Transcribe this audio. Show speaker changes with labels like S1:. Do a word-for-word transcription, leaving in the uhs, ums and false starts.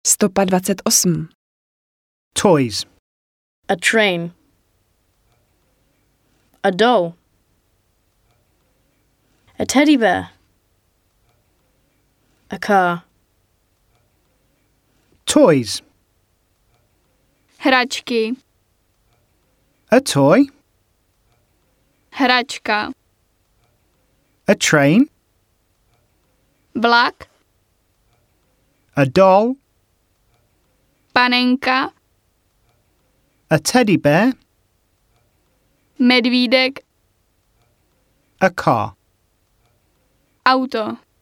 S1: Stopa dvacet osm.
S2: Toys.
S3: A train. A doll. A teddy bear. A car.
S2: Toys.
S4: Hračky.
S2: A toy.
S4: Hračka.
S2: A train.
S4: Vlak.
S2: A doll.
S4: Panenka.
S2: A teddy bear.
S4: Medvídek.
S2: A car.
S4: Auto.